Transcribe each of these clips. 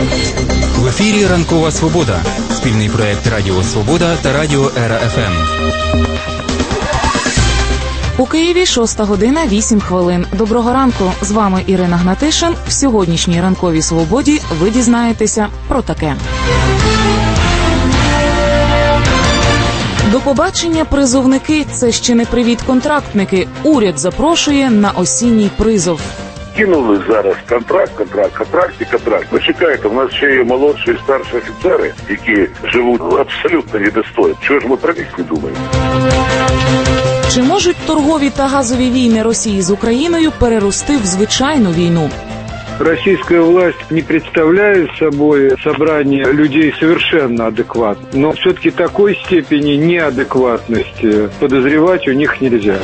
В ефірі «Ранкова Свобода». Спільний проєкт Радіо Свобода та Радіо Ера ФМ. У Києві 6:08. Доброго ранку. З вами Ірина Гнатишин. В сьогоднішній «Ранковій Свободі» ви дізнаєтеся про таке. До побачення, призовники. Це ще не привіт-контрактники. Уряд запрошує на осінній призов. Кинули зараз контракт. Ви чекайте, у нас ще є молодші і старші офіцери, які живуть абсолютно недостойно. Чого ж ми про них не думаємо? Чи можуть торгові та газові війни Росії з Україною перерости в звичайну війну? Российская власть не представляет собой собрание людей совершенно адекватных, но все-таки такой степени неадекватности подозревать у них нельзя.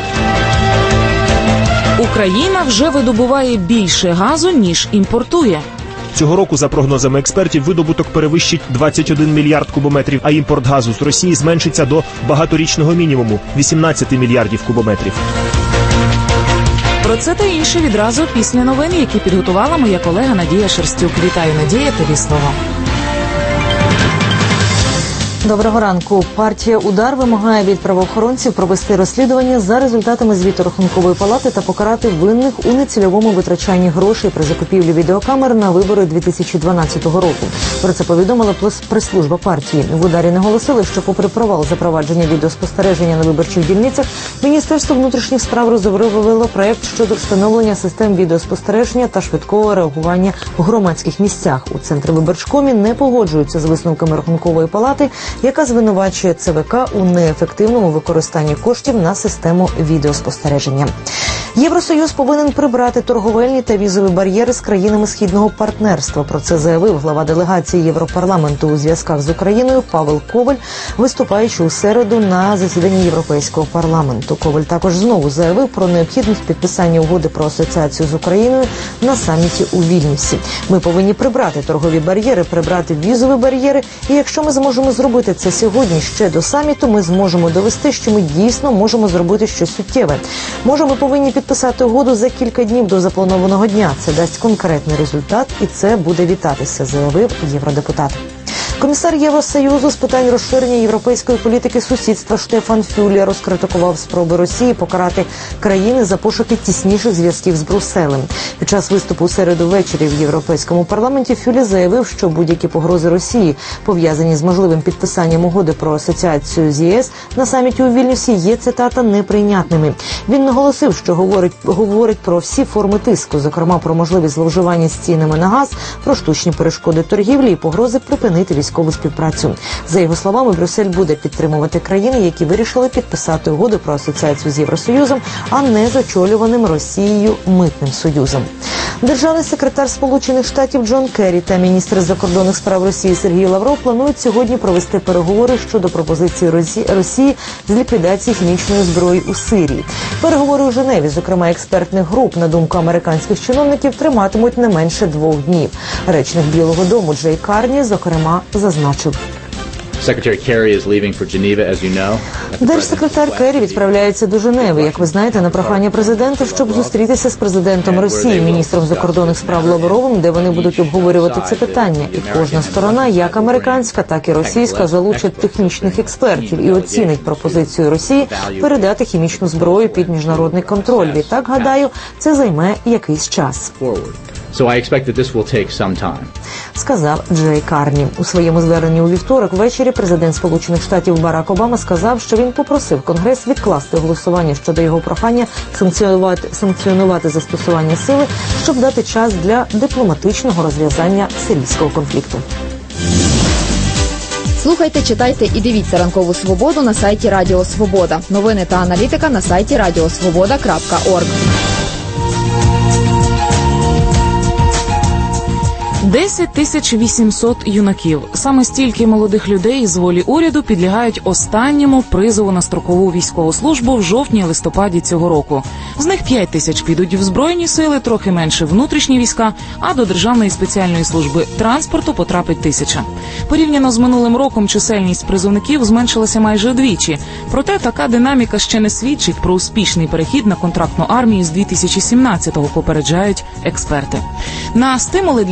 Україна вже видобуває більше газу, ніж імпортує. Цього року, за прогнозами експертів, видобуток перевищить 21 мільярд кубометрів, а імпорт газу з Росії зменшиться до багаторічного мінімуму – 18 мільярдів кубометрів. Про це та інше відразу після новин, які підготувала моя колега Надія Шерстюк. Вітаю, Надія, тобі слово. Доброго ранку. Партія «Удар» вимагає від правоохоронців провести розслідування за результатами звіту Рахункової палати та покарати винних у нецільовому витрачанні грошей при закупівлі відеокамер на вибори 2012 року. Про це повідомила прес-служба партії. В «Ударі» наголосили, що попри провал запровадження відеоспостереження на виборчих дільницях, Міністерство внутрішніх справ розробило проект щодо встановлення систем відеоспостереження та швидкого реагування в громадських місцях. У Центрвиборчкомі не погоджуються з висновками Рахункової палати, яка звинувачує ЦВК у неефективному використанні коштів на систему відеоспостереження. Євросоюз повинен прибрати торговельні та візові бар'єри з країнами Східного партнерства. Про це заявив глава делегації Європарламенту у зв'язках з Україною Павел Коваль, виступаючи у середу на засіданні Європейського парламенту. Коваль також знову заявив про необхідність підписання угоди про асоціацію з Україною на саміті у Вільнюсі. Ми повинні прибрати торгові бар'єри, прибрати візові бар'єри, і якщо ми зможемо зробити це сьогодні ще до саміту, ми зможемо довести, що ми дійсно можемо зробити щось суттєве. Може, ми повинні підписати угоду за кілька днів до запланованого дня. Це дасть конкретний результат, і це буде вітатися, заявив євродепутат. Комісар Євросоюзу з питань розширення європейської політики сусідства Штефан Фюле розкритикував спроби Росії покарати країни за пошуки тісніших зв'язків з Брюсселем. Під час виступу у середу ввечері в Європейському парламенті Фюле заявив, що будь-які погрози Росії, пов'язані з можливим підписанням угоди про асоціацію з ЄС на саміті у Вільнюсі, є, цитата, неприйнятними. Він наголосив, що говорить про всі форми тиску, зокрема про можливість зловживання з цінами на газ, про штучні перешкоди торгівлі і погрози припинити військову співпрацю. За його словами, Брюссель буде підтримувати країни, які вирішили підписати угоду про асоціацію з Євросоюзом, а не з очолюваним Росією митним союзом. Державний секретар Сполучених Штатів Джон Керрі та міністр закордонних справ Росії Сергій Лавров планують сьогодні провести переговори щодо пропозиції Росії з ліквідації хімічної зброї у Сирії. Переговори у Женеві, зокрема експертних груп, на думку американських чиновників, триматимуть не менше 2 днів. Речник Білого дому Джей Карні, зокрема, зазначив. Держсекретар Керрі відправляється до Женеви, як ви знаєте, на прохання президента, щоб зустрітися з президентом Росії, міністром закордонних справ Лавровим, де вони будуть обговорювати це питання. І кожна сторона, як американська, так і російська, залучить технічних експертів і оцінить пропозицію Росії передати хімічну зброю під міжнародний контроль. Відтак, гадаю, це займе якийсь час. So I expect that this will take some time. Сказав Джей Карні. У своєму зверненні у вівторок ввечері президент Сполучених Штатів Барак Обама сказав, що він попросив Конгрес відкласти голосування щодо його прохання санкціонувати застосування сили, щоб дати час для дипломатичного розв'язання сирійського конфлікту. Слухайте, читайте і дивіться «Ранкову Свободу» на сайті Радіо Свобода. Новини та аналітика на сайті radiosvoboda.org. 10 800 юнаків. Саме стільки молодих людей з волі уряду підлягають останньому призову на строкову військову службу в жовтні-листопаді цього року. З них 5 тисяч підуть в Збройні сили, трохи менше внутрішні війська, а до Державної спеціальної служби транспорту потрапить 1000. Порівняно з минулим роком чисельність призовників зменшилася майже вдвічі. Проте така динаміка ще не свідчить про успішний перехід на контрактну армію з 2017-го, попереджають експерти. На стимули для контракту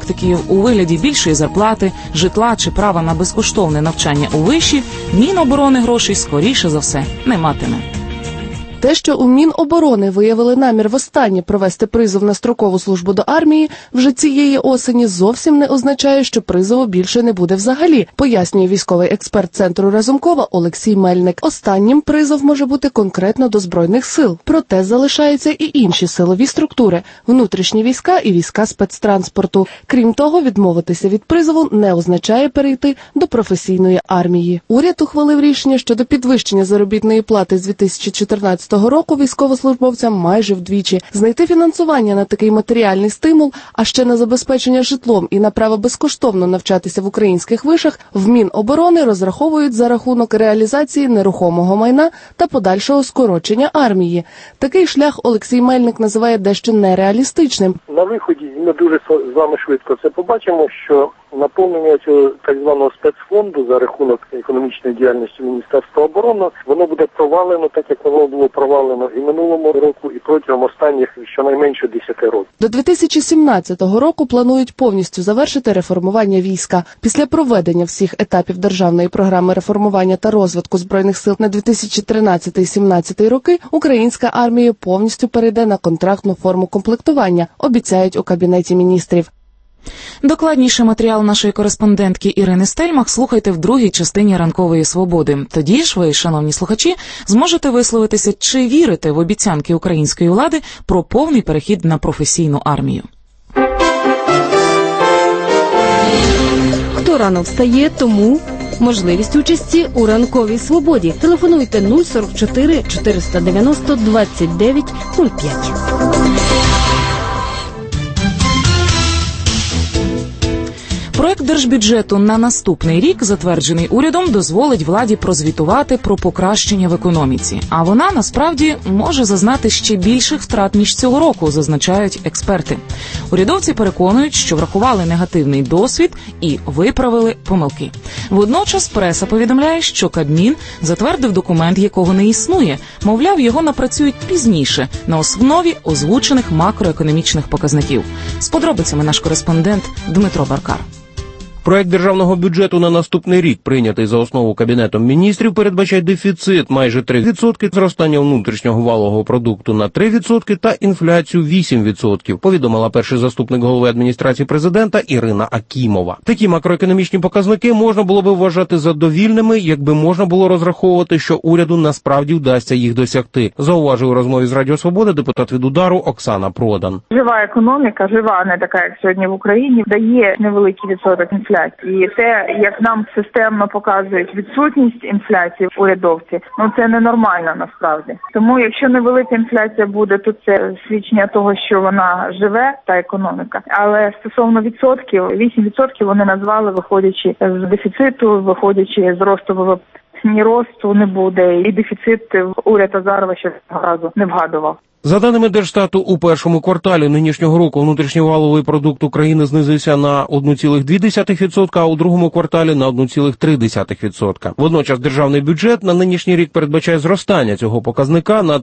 практиків у вигляді більшої зарплати, житла чи права на безкоштовне навчання у виші, Міноборони грошей скоріше за все не матиме. Те, що у Міноборони виявили намір востаннє провести призов на строкову службу до армії вже цієї осені, зовсім не означає, що призову більше не буде взагалі, пояснює військовий експерт Центру Разумкова Олексій Мельник. Останнім призов може бути конкретно до Збройних сил. Проте залишаються і інші силові структури – внутрішні війська і війська спецтранспорту. Крім того, відмовитися від призову не означає перейти до професійної армії. Уряд ухвалив рішення щодо підвищення заробітної плати з 2014 року військовослужбовцям майже вдвічі. Знайти фінансування на такий матеріальний стимул, а ще на забезпечення житлом і на право безкоштовно навчатися в українських вишах в Міноборони розраховують за рахунок реалізації нерухомого майна та подальшого скорочення армії. Такий шлях Олексій Мельник називає дещо нереалістичним. На виході ми дуже з вами швидко це побачимо, що наповнення цього так званого спецфонду за рахунок економічної діяльності Міністерства оборони, воно буде провалено, так як воно було провалено і минулому року, і протягом останніх щонайменше 10 років. До 2017 року планують повністю завершити реформування війська. Після проведення всіх етапів державної програми реформування та розвитку Збройних сил на 2013-2017 роки українська армія повністю перейде на контрактну форму комплектування, обіцяють у Кабінеті міністрів. Докладніше матеріал нашої кореспондентки Ірини Стельмах слухайте в другій частині «Ранкової свободи». Тоді ж ви, шановні слухачі, зможете висловитися, чи вірите в обіцянки української влади про повний перехід на професійну армію. Хто рано встає, тому можливість участі у «Ранковій свободі». Телефонуйте 044 490 29 05. Проект держбюджету на наступний рік, затверджений урядом, дозволить владі прозвітувати про покращення в економіці. А вона, насправді, може зазнати ще більших втрат, ніж цього року, зазначають експерти. Урядовці переконують, що врахували негативний досвід і виправили помилки. Водночас преса повідомляє, що Кабмін затвердив документ, якого не існує. Мовляв, його напрацюють пізніше, на основі озвучених макроекономічних показників. З подробицями наш кореспондент Дмитро Баркар. Проект державного бюджету на наступний рік, прийнятий за основу Кабінетом міністрів, передбачає дефіцит майже 3%, зростання внутрішнього валового продукту на 3% та інфляцію 8%, повідомила перший заступник голови адміністрації президента Ірина Акімова. Такі макроекономічні показники можна було би вважати задовільними, якби можна було розраховувати, що уряду насправді вдасться їх досягти, зауважив у розмові з Радіо Свобода депутат від «Удару» Оксана Продан. Жива економіка, жива, не така, як сьогодні в Україні, дає невеликий відсоток інфляції. І те, як нам системно показують відсутність інфляції урядовці, це ненормально насправді. Тому якщо невелика інфляція буде, то це свідчення того, що вона живе, та економіка. Але стосовно відсотків, 8% вони назвали, виходячи з дефіциту, виходячи з росту ВВП. Ні росту не буде, і дефіцит уряд Азарова ще разу не вгадував. За даними Держстату, у першому кварталі нинішнього року внутрішній валовий продукт України знизився на 1,2%, а у другому кварталі на 1,3%. Водночас державний бюджет на нинішній рік передбачає зростання цього показника на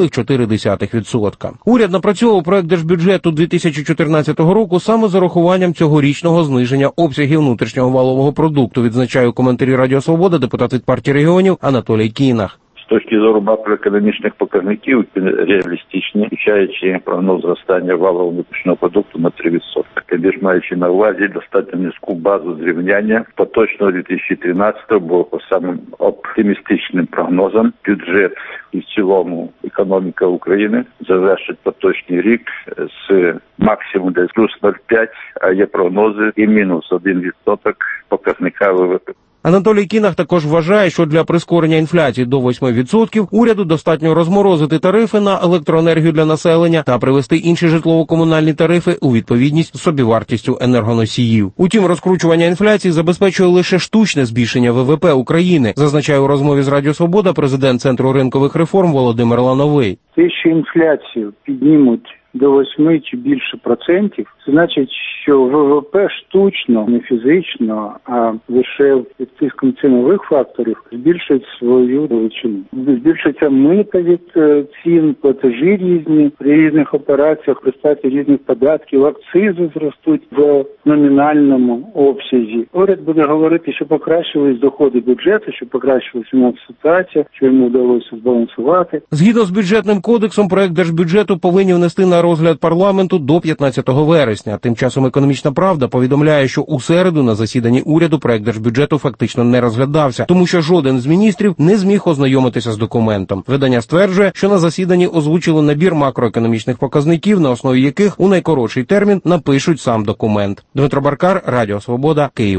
3,4%. Уряд напрацьовував проект держбюджету 2014 року саме з урахуванням цьогорічного зниження обсягів внутрішнього валового продукту, відзначає у коментарі Радіо Свобода депутат від партії регіонів Анатолій Кінах. З точки зору макроекономічних показників реалістичні, включаючи прогноз зростання валового внутрішнього продукту на 3%. Більш маючи на увазі достатньо низьку базу зрівняння поточного 2013-го, бо по самим оптимістичним прогнозам бюджет і в цілому економіка України завершить поточний рік з максимум десь плюс 0,5, а є прогнози і мінус 1% показника ВВП. Анатолій Кінах також вважає, що для прискорення інфляції до 8% уряду достатньо розморозити тарифи на електроенергію для населення та привести інші житлово-комунальні тарифи у відповідність з собівартістю енергоносіїв. Утім, розкручування інфляції забезпечує лише штучне збільшення ВВП України, зазначає у розмові з Радіо Свобода президент Центру ринкових реформ Володимир Лановий. Те, що інфляцію піднімуть до 8 чи більше процентів, це значить, що ВВП штучно, не фізично, а лише під тиском цінових факторів збільшить свою величину. Збільшиться мита від цін, платежі різні при різних операціях, при сплаті різних податків, акцизи зростуть в номінальному обсязі. Уряд буде говорити, що покращились доходи бюджету, що покращилась фінансова ситуація, що йому вдалося збалансувати. Згідно з бюджетним кодексом, проект держбюджету повинні внести на розгляд парламенту до 15 вересня. Тим часом «Економічна правда» повідомляє, що у середу на засіданні уряду проект держбюджету фактично не розглядався, тому що жоден з міністрів не зміг ознайомитися з документом. Видання стверджує, що на засіданні озвучили набір макроекономічних показників, на основі яких у найкоротший термін напишуть сам документ. Дмитро Баркар, Радіо Свобода, Київ.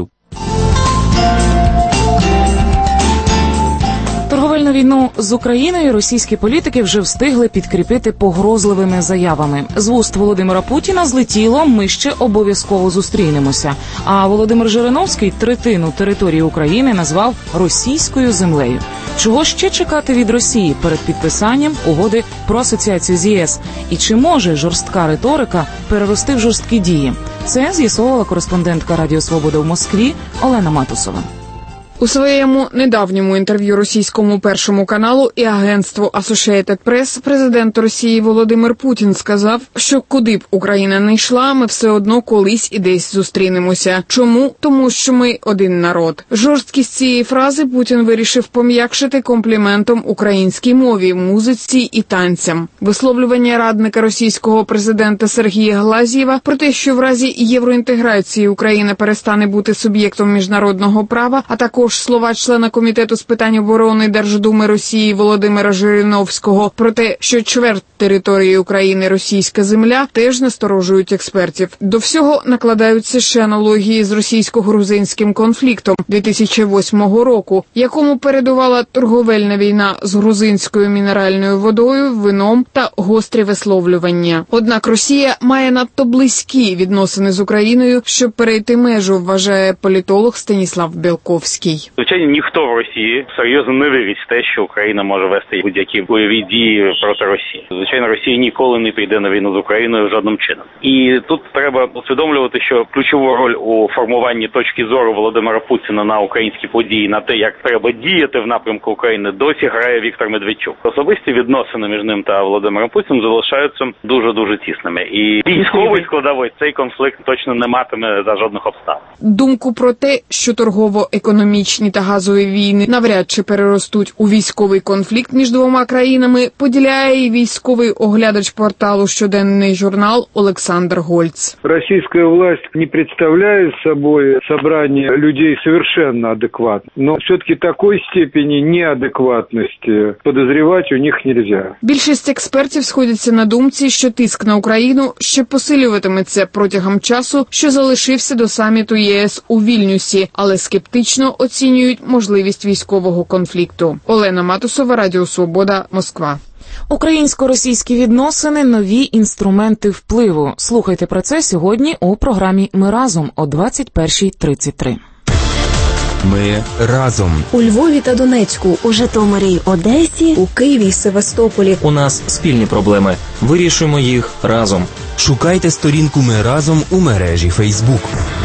Торговельну війну з Україною російські політики вже встигли підкріпити погрозливими заявами. З вуст Володимира Путіна злетіло «ми ще обов'язково зустрінемося». А Володимир Жириновський третину території України назвав російською землею. Чого ще чекати від Росії перед підписанням угоди про асоціацію з ЄС? І чи може жорстка риторика перерости в жорсткі дії? Це з'ясовувала кореспондентка Радіо Свобода в Москві Олена Матусова. У своєму недавньому інтерв'ю російському Першому каналу і агентству Associated Press президент Росії Володимир Путін сказав, що куди б Україна не йшла, ми все одно колись і десь зустрінемося. Чому? Тому що ми один народ. Жорсткість цієї фрази Путін вирішив пом'якшити компліментом українській мові, музиці і танцям. Висловлювання радника російського президента Сергія Глазьєва про те, що в разі євроінтеграції Україна перестане бути суб'єктом міжнародного права, а також слова члена Комітету з питань оборони Держдуми Росії Володимира Жириновського про те, що чверть території України – російська земля, теж насторожують експертів. До всього накладаються ще аналогії з російсько-грузинським конфліктом 2008 року, якому передувала торговельна війна з грузинською мінеральною водою, вином та гострі висловлювання. Однак Росія має надто близькі відносини з Україною, щоб перейти межу, вважає політолог Станіслав Білковський. Звичайно, ніхто в Росії серйозно не вірить в те, що Україна може вести будь-які бойові дії проти Росії. Звичайно, Росія ніколи не піде на війну з Україною жодним чином. І тут треба усвідомлювати, що ключову роль у формуванні точки зору Володимира Путіна на українські події, на те, як треба діяти в напрямку України, досі грає Віктор Медведчук. Особисті відносини між ним та Володимиром Путіним залишаються дуже-дуже тісними. І військовий складовий цей конфлікт точно не матиме за жодних обставин. Думку про те, що торгово-економічні та газові війни навряд чи переростуть у військовий конфлікт між двома країнами, поділяє і військовий оглядач порталу «Щоденний журнал» Олександр Гольц. Российская власть не представляет собой собрание людей совершенно адекватных, но все-таки такой степени неадекватности подозревать у них нельзя. Більшість експертів сходяться на думці, що тиск на Україну ще посилюватиметься протягом часу, що залишився до саміту ЄС у Вільнюсі, але скептично оцінюють можливість військового конфлікту. Олена Матусова, Радіо Свобода, Москва. Українсько-російські відносини – нові інструменти впливу. Слухайте про це сьогодні у програмі «Ми разом» о 21:33. Ми разом. У Львові та Донецьку, у Житомирі й Одесі, у Києві й Севастополі. У нас спільні проблеми. Вирішуємо їх разом. Шукайте сторінку «Ми разом» у мережі Facebook.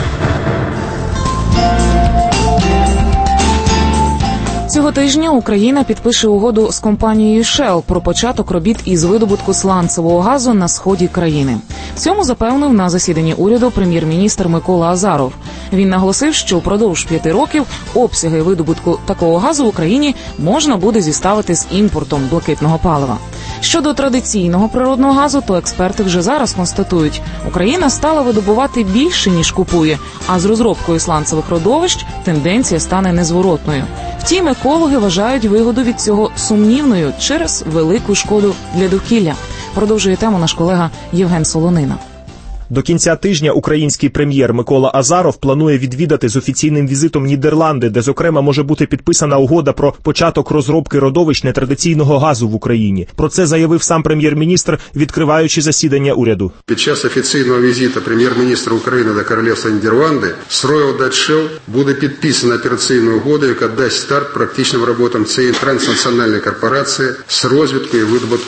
Цього тижня Україна підпише угоду з компанією Shell про початок робіт із видобутку сланцевого газу на сході країни. Цьому запевнив на засіданні уряду прем'єр-міністр Микола Азаров. Він наголосив, що впродовж 5 років обсяги видобутку такого газу в Україні можна буде зіставити з імпортом блакитного палива. Щодо традиційного природного газу, то експерти вже зараз констатують, Україна стала видобувати більше, ніж купує, а з розробкою сланцевих родовищ тенденція стане незворотною. Втім, екологи вважають вигоду від цього сумнівною через велику шкоду для довкілля. Продовжує тему наш колега Євген Солонина. До кінця тижня український прем'єр Микола Азаров планує відвідати з офіційним візитом Нідерланди, де, зокрема, може бути підписана угода про початок розробки родовищ нетрадиційного газу в Україні. Про це заявив сам прем'єр-міністр, відкриваючи засідання уряду. Під час офіційного візиту прем'єр-міністра України до Королівства Нідерланди з Royal Dutch Shell буде підписана операційна угода, яка дасть старт практичним роботам цієї транснаціональної корпорації з розвитку і видобутку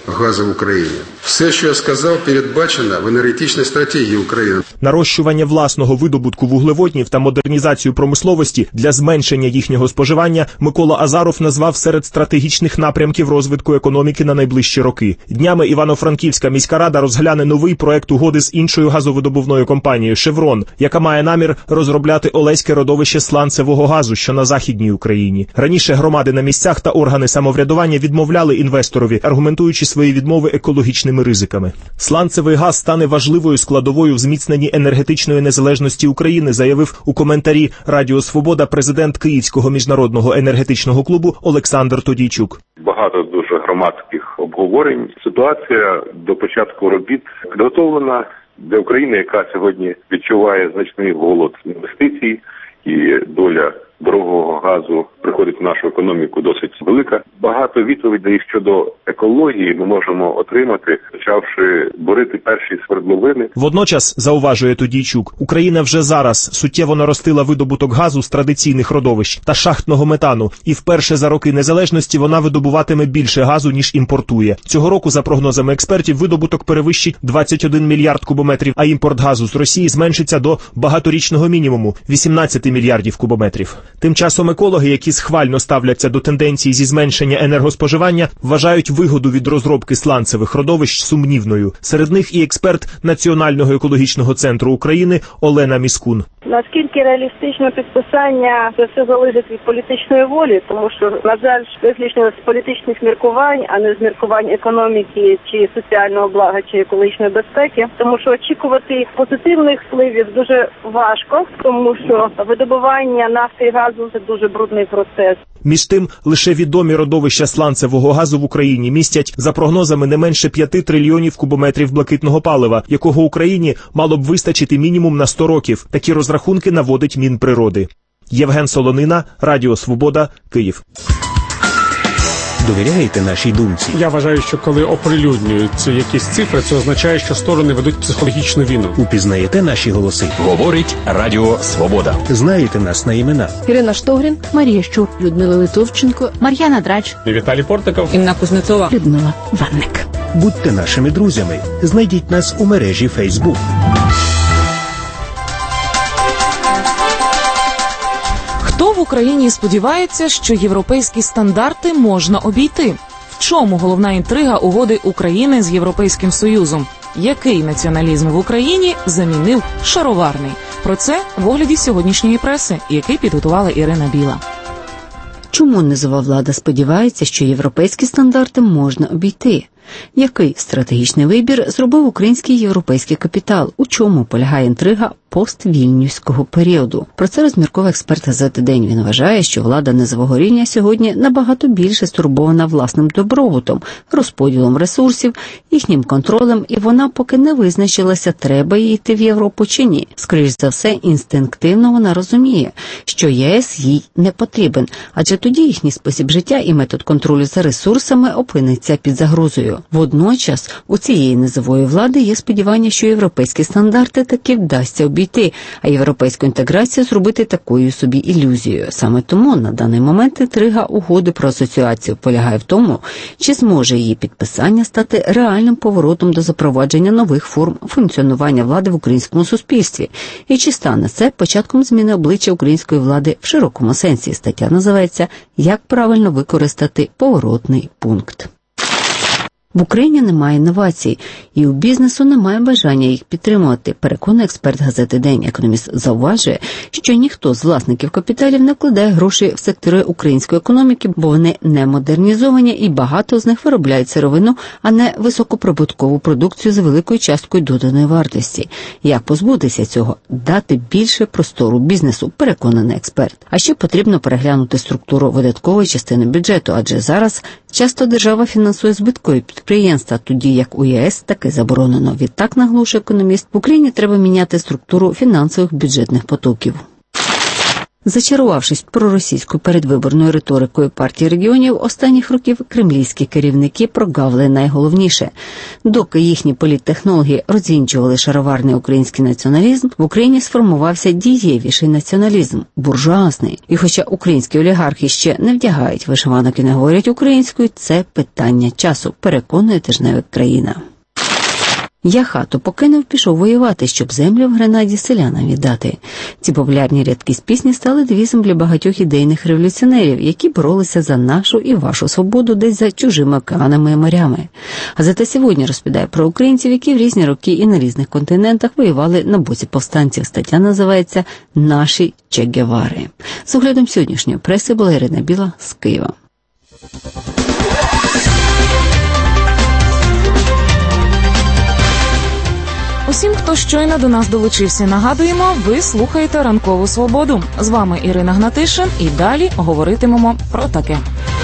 газу в Україні. Все, що я сказав, передбачено в енергетичній стратегії України. Нарощування власного видобутку вуглеводнів та модернізацію промисловості для зменшення їхнього споживання Микола Азаров назвав серед стратегічних напрямків розвитку економіки на найближчі роки. Днями Івано-Франківська міська рада розгляне новий проект угоди з іншою газовидобувною компанією «Шеврон», яка має намір розробляти Олеське родовище сланцевого газу, що на Західній Україні. Раніше громади на місцях та органи самоврядування відмовляли інвесторові, аргументуючи свої відмови екологічними ризиками. Сланцевий газ стане важливою складовою в зміцненні енергетичної незалежності України, заявив у коментарі Радіо Свобода президент Київського міжнародного енергетичного клубу Олександр Тодійчук. Багато дуже громадських обговорень. Ситуація до початку робіт підготовлена для України, яка сьогодні відчуває значний голод інвестицій, і доля дорогого газу приходить в нашу економіку досить велика. Багато відповідей щодо екології ми можемо отримати, почавши борити перші свердловини. Водночас, зауважує Тодійчук, Україна вже зараз суттєво наростила видобуток газу з традиційних родовищ та шахтного метану, і вперше за роки незалежності вона видобуватиме більше газу, ніж імпортує. Цього року, за прогнозами експертів, видобуток перевищить 21 мільярд кубометрів, а імпорт газу з Росії зменшиться до багаторічного мінімуму – 18 мільярдів кубометрів. Тим часом екологи, які схвально ставляться до тенденції зі зменшення енергоспоживання, вважають вигоду від розробки сланцевих родовищ сумнівною. Серед них і експерт Національного екологічного центру України Олена Міскун. Наскільки реалістично підписання, це все залежить від політичної волі, тому що, на жаль, виключно з політичних міркувань, а не з міркувань економіки, чи соціального блага, чи екологічної безпеки. Тому що очікувати позитивних впливів дуже важко, тому що видобування нафти і газу – це дуже брудний процес. Між тим, лише відомі родовища сланцевого газу в Україні містять, за прогнозами, не менше 5 трильйонів кубометрів блакитного палива, якого Україні мало б вистачити мінімум на 100 років. Такі розрахунки наводить Мінприроди. Євген Солонина, Радіо Свобода, Київ. Довіряєте нашій думці? Я вважаю, що коли оприлюднюються якісь цифри, це означає, що сторони ведуть психологічну війну. Упізнаєте наші голоси? Говорить Радіо Свобода. Знаєте нас на імена? Ірина Штогрін, Марія Щур, Людмила Литовченко, Мар'яна Драч, Віталій Портников, Інна Кузнецова, Людмила Ванник. Будьте нашими друзями. Знайдіть нас у мережі Facebook. Хто в Україні сподівається, що європейські стандарти можна обійти? В чому головна інтрига угоди України з Європейським Союзом? Який націоналізм в Україні замінив шароварний? Про це в огляді сьогоднішньої преси, який підготувала Ірина Біла. Чому низова влада сподівається, що європейські стандарти можна обійти? Який стратегічний вибір зробив український європейський капітал? У чому полягає інтрига поствільнюського періоду? Про це розмірковий експерт газети «День». Він вважає, що влада низового рівня сьогодні набагато більше стурбована власним добробутом, розподілом ресурсів, їхнім контролем, і вона поки не визначилася, треба їй йти в Європу чи ні. Скоріш за все, інстинктивно вона розуміє, що ЄС їй не потрібен, адже тоді їхній спосіб життя і метод контролю за ресурсами опиниться під загрозою. Водночас, у цієї низової влади є сподівання, що європейські стандарти таки вдасться обійти, а європейську інтеграцію зробити такою собі ілюзією. Саме тому на даний момент інтрига угоди про асоціацію полягає в тому, чи зможе її підписання стати реальним поворотом до запровадження нових форм функціонування влади в українському суспільстві, і чи стане це початком зміни обличчя української влади в широкому сенсі. Стаття називається «Як правильно використати поворотний пункт». В Україні немає інновацій, і у бізнесу немає бажання їх підтримувати, переконує експерт газети «День». Економіст зауважує, що ніхто з власників капіталів не вкладає гроші в сектори української економіки, бо вони не модернізовані і багато з них виробляють сировину, а не високоприбуткову продукцію з великою часткою доданої вартості. Як позбутися цього? Дати більше простору бізнесу, переконаний експерт. А ще потрібно переглянути структуру видаткової частини бюджету, адже зараз часто держава фінансує збиткові підприємства, тоді як у ЄС таке заборонено. Відтак, наголошує економіст, в Україні треба міняти структуру фінансових бюджетних потоків. Зачарувавшись проросійською передвиборною риторикою партії регіонів останніх років, кремлівські керівники прогавили найголовніше. Доки їхні політтехнологи розвінчували шароварний український націоналізм, в Україні сформувався дієвіший націоналізм – буржуазний. І хоча українські олігархи ще не вдягають вишиванок і не говорять українською, це питання часу, переконує тижневик «Країна». «Я хату покинув, пішов воювати, щоб землю в Гренаді селянам віддати». Ці популярні рядки з пісні стали девізом для багатьох ідейних революціонерів, які боролися за нашу і вашу свободу десь за чужими океанами і морями. Газета «Сьогодні» розповідає про українців, які в різні роки і на різних континентах воювали на боці повстанців. Стаття називається «Наші Че Гевари». З оглядом сьогоднішньої преси була Ірина Біла з Києва. Усім, хто щойно до нас долучився, нагадуємо, ви слухаєте «Ранкову свободу». З вами Ірина Гнатишин і далі говоритимемо про таке.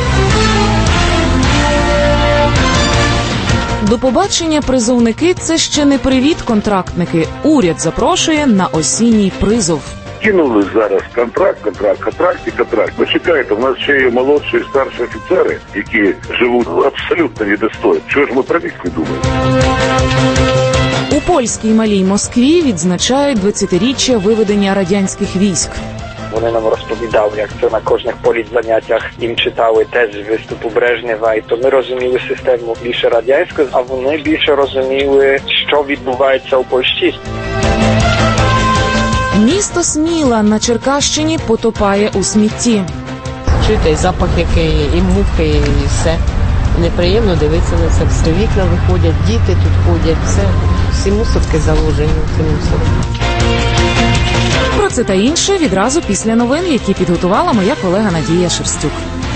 До побачення, призовники – це ще не привіт, контрактники. Уряд запрошує на осінній призов. Кинули зараз контракт. Почекайте, у нас ще є молодші і старші офіцери, які живуть абсолютно недостойно. Чого ж ми про них не думаємо? У польській малій Москві відзначають 20-річчя виведення радянських військ. Вони нам розповідали, як це на кожних політзаняттях їм читали теж виступу Брежнєва, і то ми розуміли систему більше радянську, а вони більше розуміли, що відбувається у Польщі. Місто Сміла на Черкащині потопає у смітті. Чуєте, запах який, і мухи, і все. Неприємно дивитися на це. Все вікна виходять, діти тут ходять, все. Всі мусорки заложені в ці мусорки. Про це та інше відразу після новин, які підготувала моя колега Надія Шерстюк.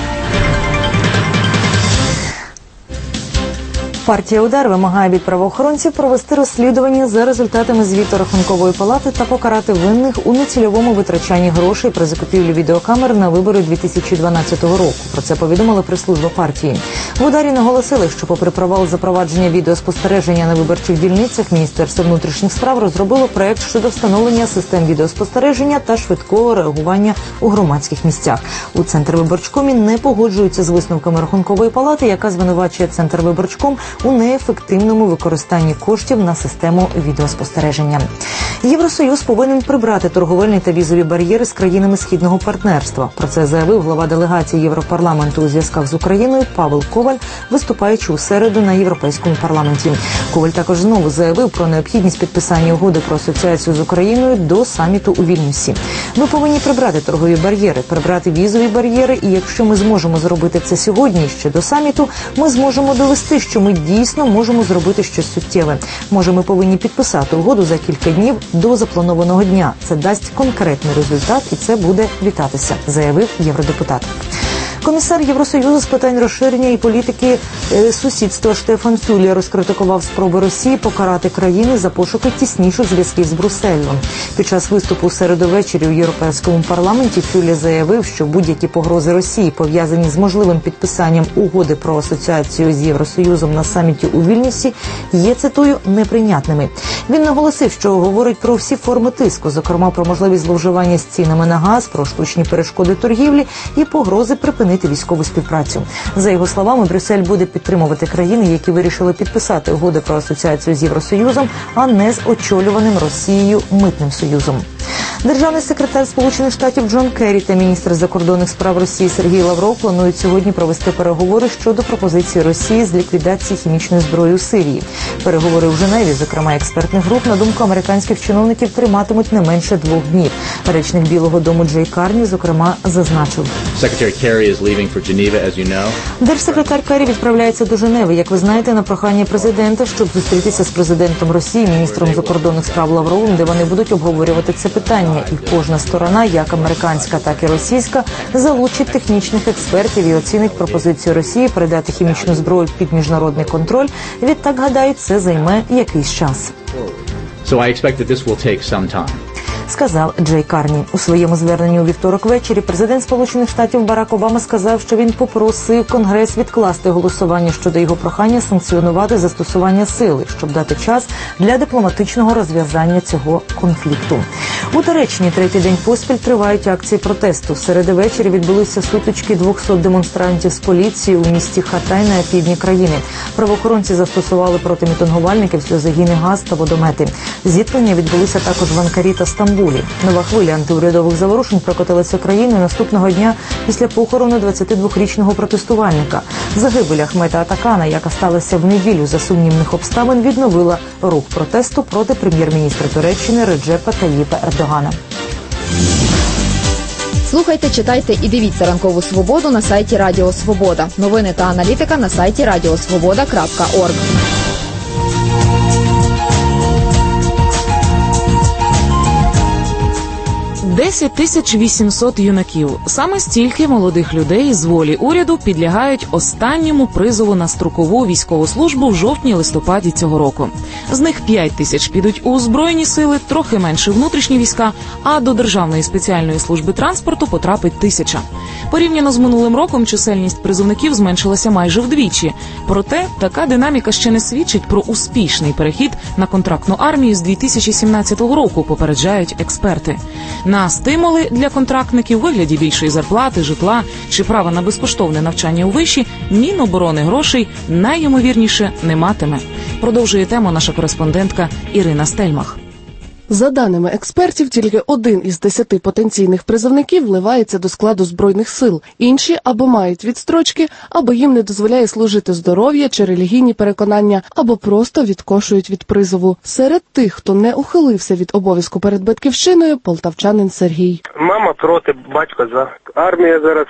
Партія «Удар» вимагає від правоохоронців провести розслідування за результатами звіту Рахункової палати та покарати винних у нецільовому витрачанні грошей при закупівлі відеокамер на вибори 2012 року. Про це повідомила прес-служба партії. В «Ударі» наголосили, що попри провал запровадження відеоспостереження на виборчих дільницях, Міністерство внутрішніх справ розробило проект щодо встановлення систем відеоспостереження та швидкого реагування у громадських місцях. У Центрвиборчкомі не погоджуються з висновками Рахункової палати, яка звинувачує Центрвиборчком у неефективному використанні коштів на систему відеоспостереження. Євросоюз повинен прибрати торговельні та візові бар'єри з країнами Східного партнерства. Про це заявив глава делегації Європарламенту у зв'язках з Україною Павел Коваль, виступаючи у середу на Європейському парламенті. Коваль також знову заявив про необхідність підписання угоди про асоціацію з Україною до саміту у Вільнюсі. Ми повинні прибрати торгові бар'єри, прибрати візові бар'єри, і якщо ми зможемо зробити це сьогодні, ще до саміту, ми зможемо довести, що ми дійсно можемо зробити щось суттєве. Може, ми повинні підписати угоду за кілька днів до запланованого дня. Це дасть конкретний результат і це буде вітатися, заявив євродепутат. Комісар Євросоюзу з питань розширення і політики сусідства Штефан Фюле розкритикував спроби Росії покарати країни за пошуки тісніших зв'язків з Брюсселем. Під час виступу у середу ввечері у Європейському парламенті Фюле заявив, що будь-які погрози Росії, пов'язані з можливим підписанням угоди про асоціацію з Євросоюзом на саміті у Вільнюсі, є, цитую, неприйнятними. Він наголосив, що говорить про всі форми тиску, зокрема про можливість зловживання з цінами на газ, про штучні перешкоди торгівлі і погрози припинити військову співпрацю. За його словами, Брюссель буде підтримувати країни, які вирішили підписати угоди про асоціацію з Євросоюзом, а не з очолюваним Росією митним союзом. Державний секретар Сполучених Штатів Джон Керрі та міністр закордонних справ Росії Сергій Лавров планують сьогодні провести переговори щодо пропозиції Росії з ліквідації хімічної зброї у Сирії. Переговори в Женеві, зокрема експертних груп, на думку американських чиновників, триматимуть не менше 2 днів. Речник Білого дому Джей Карні, зокрема, зазначив. Держсекретар Керрі відправляється до Женеви, як ви знаєте, на прохання президента, щоб зустрітися з президентом Росії, міністром закордонних справ Лавровим, де вони будуть обговорювати це питання. І кожна сторона, як американська, так і російська, залучить технічних експертів і оцінить пропозицію Росії передати хімічну зброю під міжнародний контроль. Відтак, гадаю, це займе якийсь час. сказав Джей Карні. У своєму зверненні у вівторок ввечері президент Сполучених Штатів Барак Обама сказав, що він попросив Конгрес відкласти голосування щодо його прохання санкціонувати застосування сили, щоб дати час для дипломатичного розв'язання цього конфлікту. У Туреччині третій день поспіль тривають акції протесту. В середу ввечері відбулися сутички 200 демонстрантів з поліцією у місті Хатай на півдні країни. Правоохоронці застосували проти мітингувальників сльозогінний газ та водомети. Зіткнення відбулися також в Анкарі та Стамбулі. Нова хвиля антиурядових заворушень прокотилася країною наступного дня після похорону 22-річного протестувальника. Загибель Ахмета Атакана, яка сталася в неділю за сумнівних обставин, відновила рух протесту проти прем'єр-міністра Туреччини Реджепа Таїпа Ердогана. Слухайте, читайте і дивіться «Ранкову свободу» на сайті Радіо Свобода. Новини та аналітика на сайті radiosvoboda.org. 10 800 юнаків. Саме стільки молодих людей з волі уряду підлягають останньому призову на строкову військову службу в жовтні-листопаді цього року. З них 5 тисяч підуть у Збройні сили, трохи менше внутрішні війська, а до Державної спеціальної служби транспорту потрапить 1000. Порівняно з минулим роком чисельність призовників зменшилася майже вдвічі. Проте така динаміка ще не свідчить про успішний перехід на контрактну армію з 2017 року, попереджають експерти. На стимули для контрактників у вигляді більшої зарплати, житла чи права на безкоштовне навчання у виші Міноборони грошей найймовірніше не матиме. Продовжує тему наша кореспондентка Ірина Стельмах. За даними експертів, тільки 1 із 10 потенційних призовників вливається до складу Збройних сил. Інші або мають відстрочки, або їм не дозволяє служити здоров'я чи релігійні переконання, або просто відкошують від призову. Серед тих, хто не ухилився від обов'язку перед батьківщиною, полтавчанин Сергій. Мама проти, батько за. Армія зараз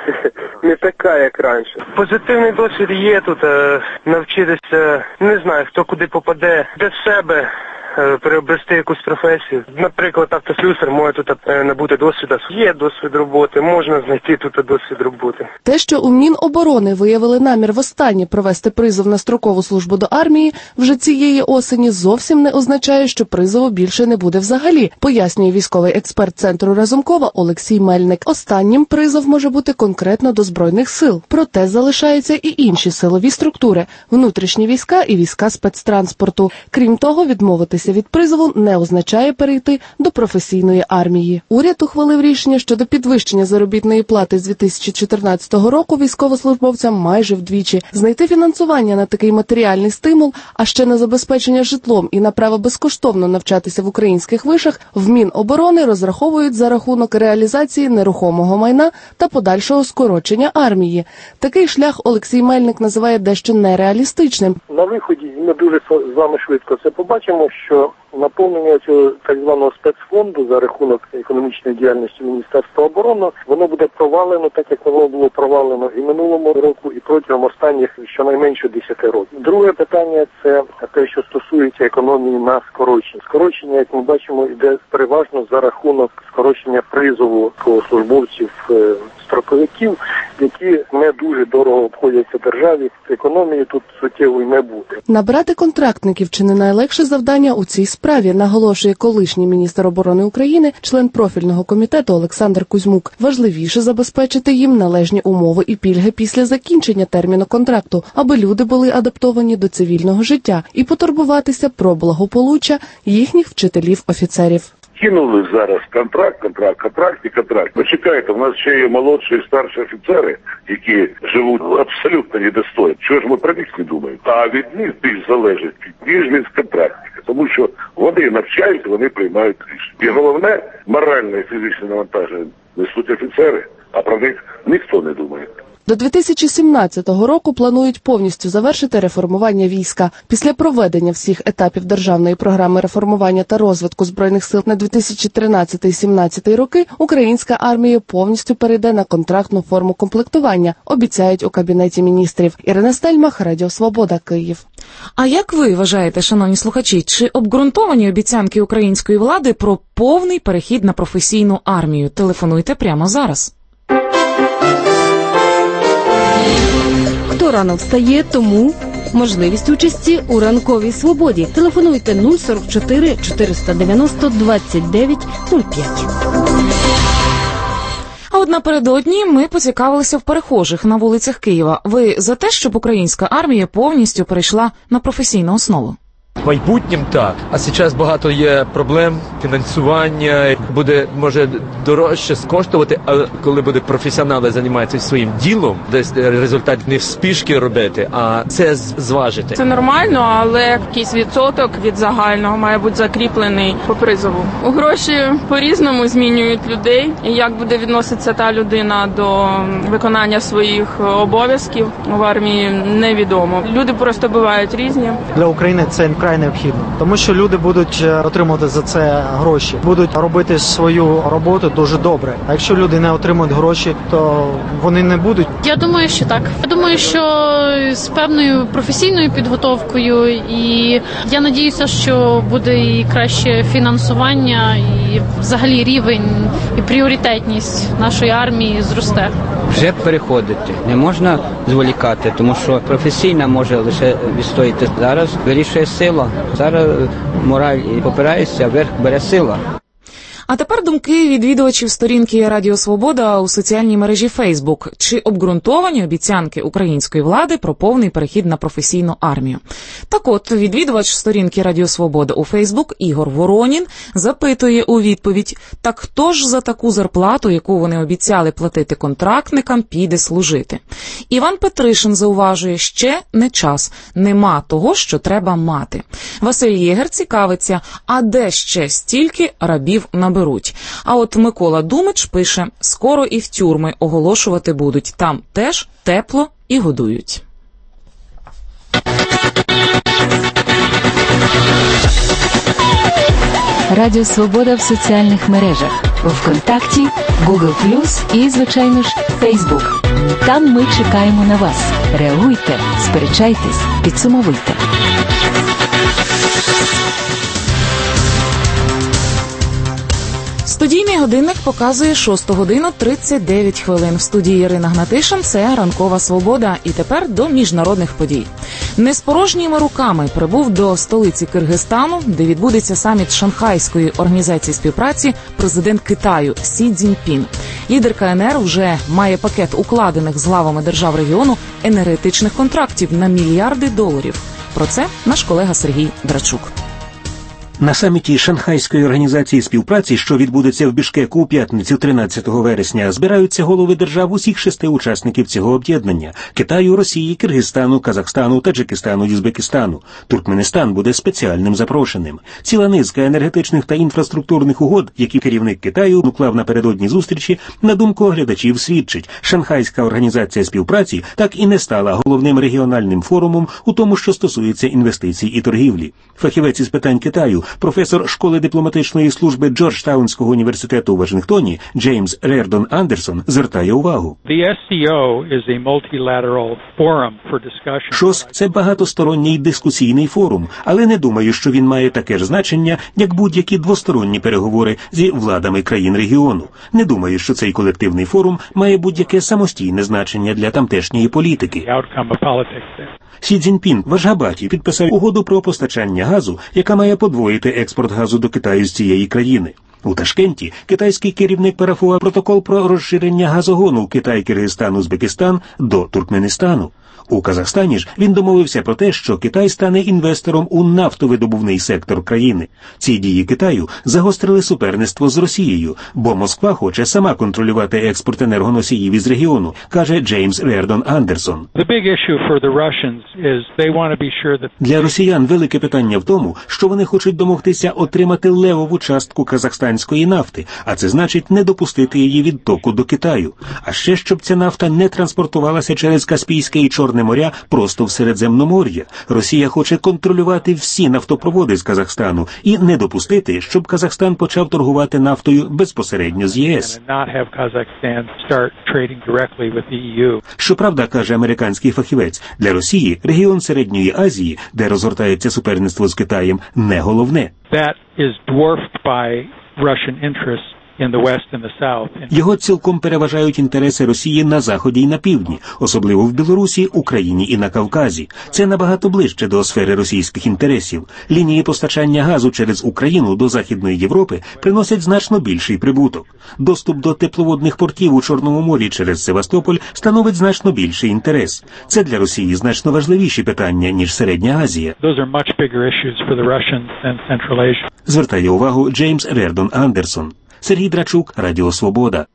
не така, як раніше. Позитивний досвід є тут, навчитися, не знаю, хто куди попаде, для себе переобрести якусь професію. Наприклад, автослюсар може тут набути досвіду. Є досвід роботи, можна знайти тут досвід роботи. Те, що у Міноборони виявили намір востаннє провести призов на строкову службу до армії вже цієї осені, зовсім не означає, що призову більше не буде взагалі, пояснює військовий експерт Центру Разумкова Олексій Мельник. Останнім призов може бути конкретно до Збройних сил. Проте залишаються і інші силові структури – внутрішні війська і війська спецтранспорту. Крім того, відмовитися від призову не означає перейти до професійної армії. Уряд ухвалив рішення щодо підвищення заробітної плати з 2014 року військовослужбовцям майже вдвічі. Знайти фінансування на такий матеріальний стимул, а ще на забезпечення житлом і на право безкоштовно навчатися в українських вишах в Міноборони розраховують за рахунок реалізації нерухомого майна та подальшого скорочення армії. Такий шлях Олексій Мельник називає дещо нереалістичним. На виході ми дуже з вами швидко це побачимо, що наповнення цього так званого спецфонду за рахунок економічної діяльності Міністерства оборони, воно буде провалено, так як воно було провалено і минулому року, і протягом останніх щонайменше 10 років. Друге питання – це те, що стосується економії на скорочення. Скорочення, як ми бачимо, йде переважно за рахунок скорочення призову службовців строковиків, які не дуже дорого обходяться державі. Економії тут суттєвої не буде. Набрати контрактників чи не найлегше завдання у цій справі, наголошує колишній міністр оборони України, член профільного комітету Олександр Кузьмук. Важливіше забезпечити їм належні умови і пільги після закінчення терміну контракту, аби люди були адаптовані до цивільного життя і потурбуватися про благополуччя їхніх вчителів-офіцерів. Кинули зараз контракт. Почекайте, у нас ще є молодші і старші офіцери, які живуть абсолютно недостойно. Чого ж ми про них не думаємо? А від них більш залежить, ніж від контрактника. Тому що вони навчають, вони приймають рішення. І головне, моральне і фізичне навантаження несуть офіцери, а про них ніхто не думає. До 2017 року планують повністю завершити реформування війська. Після проведення всіх етапів державної програми реформування та розвитку Збройних сил на 2013-2017 роки українська армія повністю перейде на контрактну форму комплектування, обіцяють у Кабінеті міністрів. Ірина Стельмах, Радіо Свобода, Київ. А як ви вважаєте, шановні слухачі, чи обґрунтовані обіцянки української влади про повний перехід на професійну армію? Телефонуйте прямо зараз. Хто рано встає, тому Можливість участі у ранковій свободі. Телефонуйте 044 490 29 05. А от напередодні ми поцікавилися в перехожих на вулицях Києва. Ви за те, щоб українська армія повністю перейшла на професійну основу? В майбутнім так. А зараз багато є проблем фінансування. Буде, може, дорожче скоштувати, але коли буде професіонали займатися своїм ділом, десь результат не в спішки робити, а це зважити. Це нормально, але якийсь відсоток від загального має бути закріплений по призову. Гроші по-різному змінюють людей. І як буде відноситися та людина до виконання своїх обов'язків в армії, невідомо. Люди просто бувають різні. Для України це вкрай необхідно, тому що люди будуть отримувати за це гроші, будуть робити свою роботу дуже добре. А якщо люди не отримують гроші, то вони не будуть. Я думаю, що так. Я думаю, що з певною професійною підготовкою, і я надіюся, що буде і краще фінансування, і взагалі рівень і пріоритетність нашої армії зросте. Вже переходити, не можна зволікати, тому що професійна може лише відстояти. Зараз вирішує сила, зараз мораль попирається, а верх бере сила. А тепер думки відвідувачів сторінки Радіо Свобода у соціальній мережі Фейсбук. Чи обґрунтовані обіцянки української влади про повний перехід на професійну армію? Так от, відвідувач сторінки Радіо Свобода у Фейсбук Ігор Воронін запитує у відповідь, так хто ж за таку зарплату, яку вони обіцяли платити контрактникам, піде служити? Іван Петришин зауважує, ще не час, нема того, що треба мати. Василь Єгер цікавиться, а де ще стільки рабів наберуть? А от Микола Думич пише, скоро і в тюрми оголошувати будуть, там теж тепло і годують. Радіо Свобода в соціальних мережах. ВКонтакті, Google+, і, звичайно ж, Facebook. Там ми чекаємо на вас. Реагуйте, сперечайтесь, підсумовуйте. Студійний годинник показує 6 годину 39 хвилин. В студії Ірина Гнатишин, це «Ранкова Свобода». І тепер до міжнародних подій. Не з порожніми руками прибув до столиці Киргизстану, де відбудеться саміт Шанхайської організації співпраці, президент Китаю Сі Цзіньпін. Лідер КНР вже має пакет укладених з главами держав регіону енергетичних контрактів на мільярди доларів. Про це наш колега Сергій Драчук. На саміті Шанхайської організації співпраці, що відбудеться в Бішкеку у п'ятницю 13 вересня, збираються голови держав усіх 6 учасників цього об'єднання – Китаю, Росії, Киргизстану, Казахстану, Таджикистану, Узбекистану. Туркменістан буде спеціальним запрошеним. Ціла низка енергетичних та інфраструктурних угод, які керівник Китаю уклав напередодні зустрічі, на думку оглядачів свідчить, Шанхайська організація співпраці так і не стала головним регіональним форумом у тому, що стосується інвестицій і торгівлі. Фахівець із питань Китаю, професор школи дипломатичної служби Джорджтаунського університету у Вашингтоні Джеймс Рердон Андерсон звертає увагу. ШОС – це багатосторонній дискусійний форум, але не думаю, що він має таке ж значення, як будь-які двосторонні переговори зі владами країн регіону. Не думаю, що цей колективний форум має будь-яке самостійне значення для тамтешньої політики. Сі Цзіньпін в Ашгабаді підписав угоду про постачання газу, яка має подвоїти експорт газу до Китаю з цієї країни. У Ташкенті китайський керівник парафував протокол про розширення газогону Китай-Киргизстан-Узбекистан до Туркменістану. У Казахстані ж він домовився про те, що Китай стане інвестором у нафтовидобувний сектор країни. Ці дії Китаю загострили суперництво з Росією, бо Москва хоче сама контролювати експорт енергоносіїв із регіону, каже Джеймс Рердон Андерсон. Для росіян велике питання в тому, що вони хочуть домогтися отримати левову частку казахстанської нафти, а це значить не допустити її відтоку до Китаю. А ще, щоб ця нафта не транспортувалася через Каспійське і Чорне моря просто в Середземномор'я. Росія хоче контролювати всі нафтопроводи з Казахстану і не допустити, щоб Казахстан почав торгувати нафтою безпосередньо з ЄС. Щоправда, каже американський фахівець, для Росії регіон Середньої Азії, де розгортається суперництво з Китаєм, не головне. Його цілком переважають інтереси Росії на Заході і на Півдні, особливо в Білорусі, Україні і на Кавказі. Це набагато ближче до сфери російських інтересів. Лінії постачання газу через Україну до Західної Європи приносять значно більший прибуток. Доступ до тепловодних портів у Чорному морі через Севастополь становить значно більший інтерес. Це для Росії значно важливіші питання, ніж Середня Азія. Звертає увагу Джеймс Рердон Андерсон. Сергій Драчук, Радіо Свобода.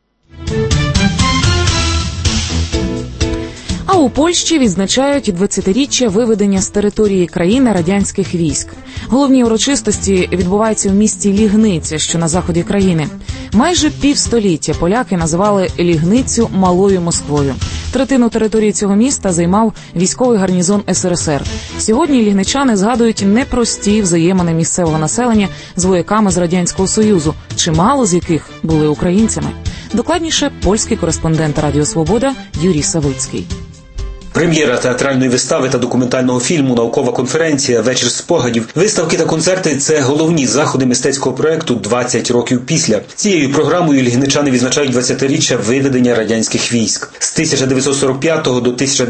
А у Польщі відзначають 20-річчя виведення з території країни радянських військ. Головні урочистості відбуваються в місті Лігниця, що на заході країни. Майже півстоліття поляки називали Лігницю Малою Москвою. Третину території цього міста займав військовий гарнізон СРСР. Сьогодні лігничани згадують непрості взаємини місцевого населення з вояками з Радянського Союзу, чимало з яких були українцями. Докладніше польський кореспондент Радіо Свобода Юрій Савицький. Прем'єра театральної вистави та документального фільму, наукова конференція, вечір спогадів, виставки та концерти – це головні заходи мистецького проєкту «20 років після». Цією програмою лігничани відзначають 20-річчя виведення радянських військ. З 1945 до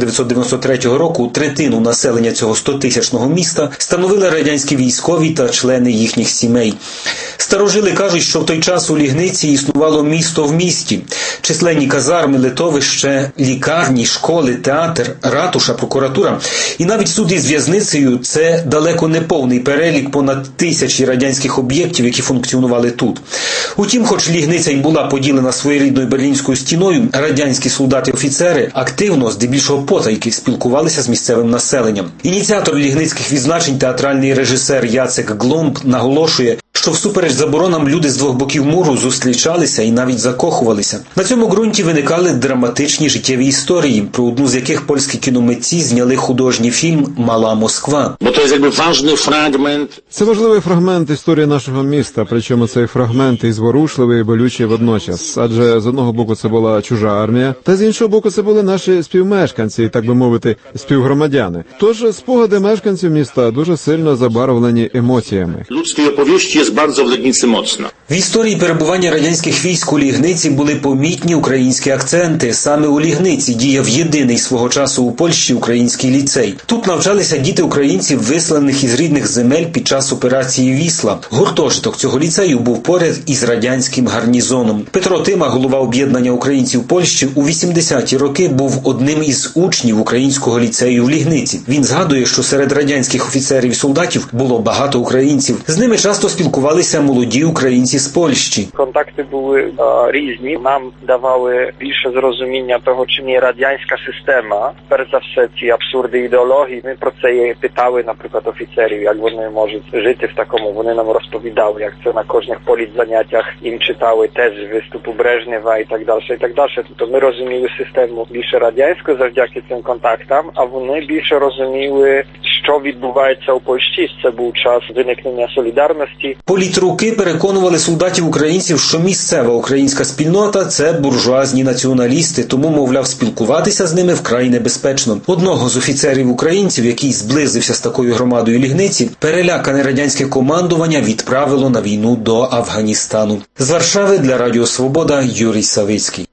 1993 року третину населення цього 100-тисячного міста становили радянські військові та члени їхніх сімей. Старожили кажуть, що в той час у Лігниці існувало місто в місті. Численні казарми, литовище, лікарні, школи, театр, ратуша, прокуратура і навіть суд із в'язницею – це далеко не повний перелік понад 1000 радянських об'єктів, які функціонували тут. Утім, хоч Лігниця й була поділена своєрідною Берлінською стіною, радянські солдати-офіцери активно, здебільшого потайки, спілкувалися з місцевим населенням. Ініціатор лігницьких відзначень, театральний режисер Яцек Гломб, наголошує, що всупереч заборонам люди з двох боків муру зустрічалися і навіть закохувалися. На цьому ґрунті виникали драматичні життєві історії, про одну з яких польські кіномитці зняли художній фільм «Мала Москва». Бо це якби важливий фрагмент. Це важливий фрагмент історії нашого міста, причому цей фрагмент і зворушливий, і болючий водночас. Адже з одного боку це була чужа армія, та з іншого боку це були наші співмешканці, так би мовити, співгромадяни. Тож спогади мешканців міста дуже сильно забарвлені емоціями. Людські оповіщі є bardzo w Legnicy mocno. В історії перебування радянських військ у Лігниці були помітні українські акценти. Саме у Лігниці діяв єдиний свого часу у Польщі український ліцей. Тут навчалися діти українців, висланих із рідних земель під час операції «Вісла». Гуртожиток цього ліцею був поряд із радянським гарнізоном. Петро Тима, голова об'єднання українців Польщі, у 80-ті роки був одним із учнів українського ліцею в Лігниці. Він згадує, що серед радянських офіцерів і солдатів було багато українців. З ними часто спілкувалися молоді українці з Польщі. Контакти були різні. Нам давали більше зрозуміння того, чим є радянська система. Перш за все, ці абсурди ідеології. Ми про це і питали, наприклад, офіцерів, як вони можуть жити в такому. Вони нам розповідали, як це на кожних політзаняттях їм читали теж виступу Брежнєва і так далі, і так далі. Тобто ми розуміли систему більше радянську завдяки цим контактам, а вони більше розуміли, що відбувається у Польщі. Це був час виникнення солідарності. Політруки переконували солдатів-українців, що місцева українська спільнота – це буржуазні націоналісти, тому, мовляв, спілкуватися з ними вкрай небезпечно. Одного з офіцерів-українців, який зблизився з такою громадою Лігниці, перелякане радянське командування відправило на війну до Афганістану. З Варшави для Радіо Свобода Юрій Савицький.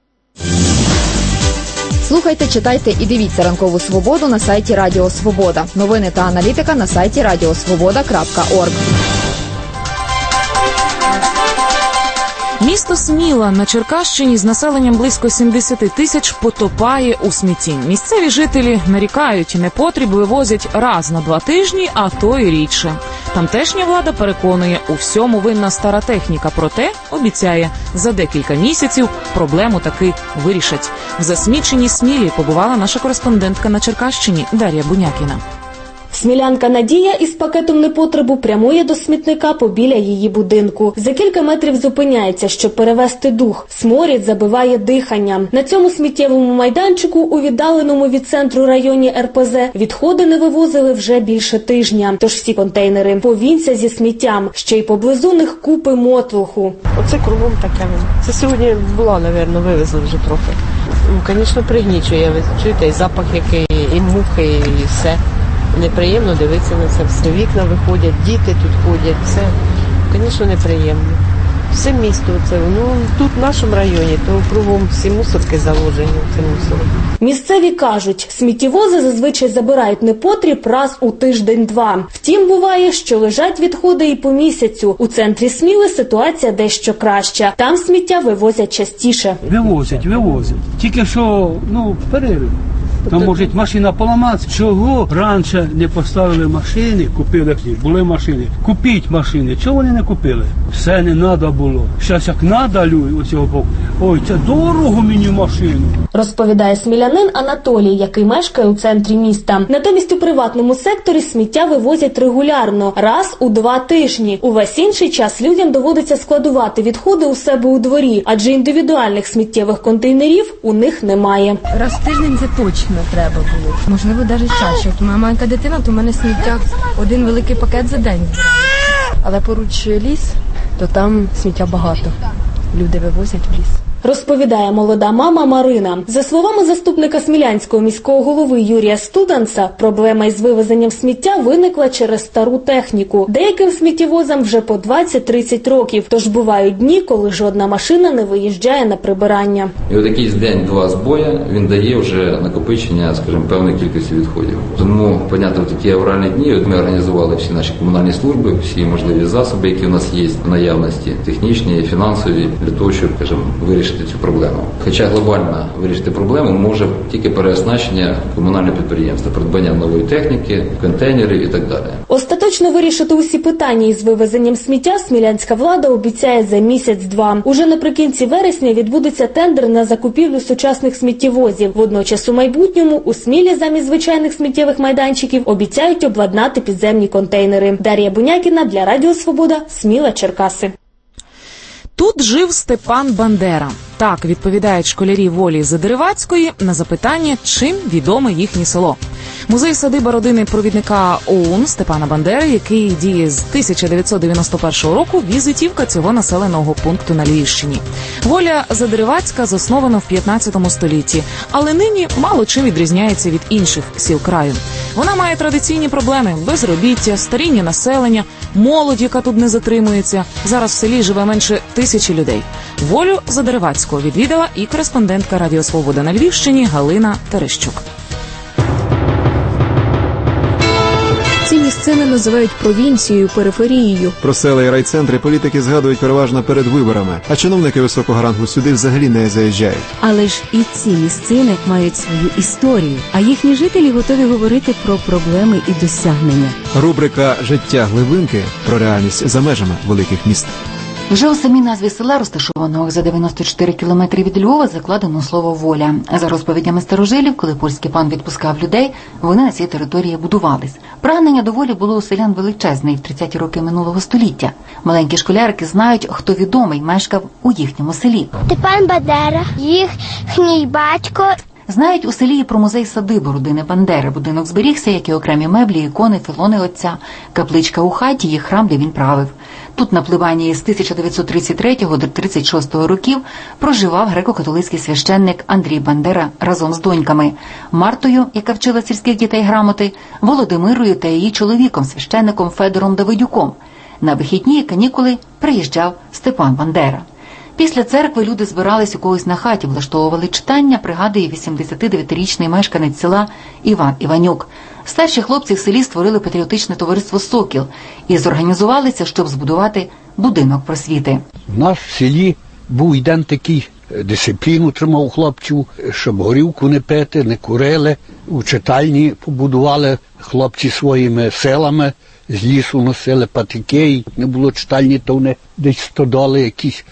Слухайте, читайте і дивіться «Ранкову свободу» на сайті Радіо Свобода. Новини та аналітика на сайті radiosvoboda.org. Місто Сміла на Черкащині з населенням близько 70 тисяч потопає у смітті. Місцеві жителі нарікають, непотріб вивозять раз на 2 тижні, а то й рідше. Тамтешня влада переконує, у всьому винна стара техніка, проте обіцяє, за декілька місяців проблему таки вирішать. В засміченій Смілі побувала наша кореспондентка на Черкащині Дар'я Бунякіна. Смілянка Надія із пакетом непотребу прямує до смітника побіля її будинку. За кілька метрів зупиняється, щоб перевести дух. Сморід забиває дихання. На цьому сміттєвому майданчику у віддаленому від центру районі РПЗ відходи не вивозили вже більше тижня. Тож всі контейнери повінця зі сміттям. Ще й поблизу них купи мотлуху. Оце кругом таке. Це сьогодні була, мабуть, вивезли вже трохи. Звісно, пригнічує. Ви чуєте, і запах який, і мухи, і все. Неприємно дивитися на це все. Вікна виходять, діти тут ходять, все, звісно, неприємно. Все місто це, тут в нашому районі, то кругом всі мусорки заложені в цьому мусорі. Місцеві кажуть, сміттєвози зазвичай забирають непотріб раз у тиждень-два. Втім, буває, що лежать відходи і по місяцю. У центрі Сміли ситуація дещо краща. Там сміття вивозять частіше. Вивозять. Тільки що, перерив. Там може машина поламатися. Чого раніше не поставили машини, купили хліб, були машини. Купіть машини. Чого вони не купили? Все не треба було. Зараз як треба, оцього боку. Ой, це дорого мені машину. Розповідає смілянин Анатолій, який мешкає у центрі міста. Натомість у приватному секторі сміття вивозять регулярно, раз у 2 тижні. Увесь інший час людям доводиться складувати відходи у себе у дворі, адже індивідуальних сміттєвих контейнерів у них немає. Раз в тиждень це точно треба було. Можливо, навіть чаще. От у мене маленька дитина, то в мене сміття 1 великий пакет за день збирають. Але поруч ліс, то там сміття багато. Люди вивозять в ліс. Розповідає молода мама Марина. За словами заступника Смілянського міського голови Юрія Студанца, проблема із вивезенням сміття виникла через стару техніку. Деяким сміттєвозам вже по 20-30 років, тож бувають дні, коли жодна машина не виїжджає на прибирання. І от якийсь день-два збоя, він дає вже накопичення, скажімо, певної кількості відходів. Тому, понятно, в такі авральні дні ми організували всі наші комунальні служби, всі можливі засоби, які у нас є в наявності, технічні, фінансові, для того, щоб, скажімо, вирішити цю проблему. Хоча глобально вирішити проблему може тільки переоснащення комунального підприємства, придбання нової техніки, контейнерів і так далі. Остаточно вирішити усі питання із вивезенням сміття смілянська влада обіцяє за місяць-два. Уже наприкінці вересня відбудеться тендер на закупівлю сучасних сміттєвозів. Водночас у майбутньому у Смілі замість звичайних сміттєвих майданчиків обіцяють обладнати підземні контейнери. Дар'я Бунякіна для Радіо Свобода, Сміла, Черкаси. Тут жив Степан Бандера. Так відповідають школярі Волі Задеревацької на запитання, чим відоме їхнє село. Музей-садиба родини провідника ОУН Степана Бандери, який діє з 1991 року, візитівка цього населеного пункту на Львівщині. Воля Задеревацька заснована в 15 столітті, але нині мало чим відрізняється від інших сіл краю. Вона має традиційні проблеми – безробіття, старіння населення, молодь, яка тут не затримується. Зараз в селі живе менше 1000 людей. Волю Задеревацького відвідала і кореспондентка Радіо Свобода на Львівщині Галина Терещук. Ці місцини називають провінцією, периферією. Про села і райцентри політики згадують переважно перед виборами, а чиновники високого рангу сюди взагалі не заїжджають. Але ж і ці місцини мають свою історію, а їхні жителі готові говорити про проблеми і досягнення. Рубрика «Життя глибинки» про реальність за межами великих міст. Вже у самій назві села, розташованого за 94 кілометри від Львова, закладено слово «воля». За розповідями старожилів, коли польський пан відпускав людей, вони на цій території будувались. Прагнення до волі було у селян величезне і в 30-ті роки минулого століття. Маленькі школярки знають, хто відомий мешкав у їхньому селі. Степан Бандера, їхній батько. Знають у селі і про музей-садибу родини Бандери. Будинок зберігся, як і окремі меблі, ікони, філони отця, капличка у хаті і храм, де він правив. Тут на Пливанії з 1933 до 1936 років проживав греко-католицький священник Андрій Бандера разом з доньками Мартою, яка вчила сільських дітей грамоти, Володимирою та її чоловіком, священником Федором Давидюком. На вихідні і канікули приїжджав Степан Бандера. Після церкви люди збирались у когось на хаті, влаштовували читання, пригадує 89-річний мешканець села Іван Іванюк. Старші хлопці в селі створили патріотичне товариство «Сокіл» і зорганізувалися, щоб збудувати будинок просвіти. У нас в селі був один такий, дисципліну тримав хлопців, щоб горілку не пити, не курили. У читальні побудували хлопці своїми силами, з лісу носили патики, не було читальні, то вони десь стодоли